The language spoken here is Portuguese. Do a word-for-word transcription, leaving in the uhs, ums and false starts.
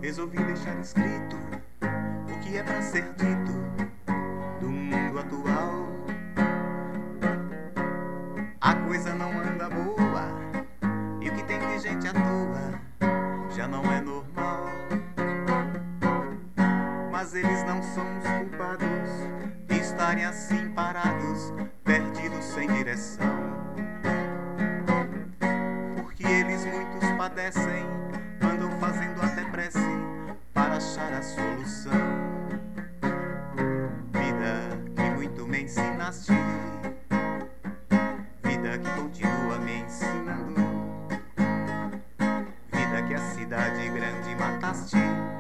resolvi deixar escrito o que é pra ser dito do mundo atual. A coisa não anda boa e o que tem de gente à toa já não é normal. Mas eles não são os culpados de estarem assim parados, perdidos sem direção. Porque eles muitos padecem, andam fazendo até prece para achar a solução. Vida que muito me ensinaste, vida que continua me ensinando, vida que a cidade grande mataste.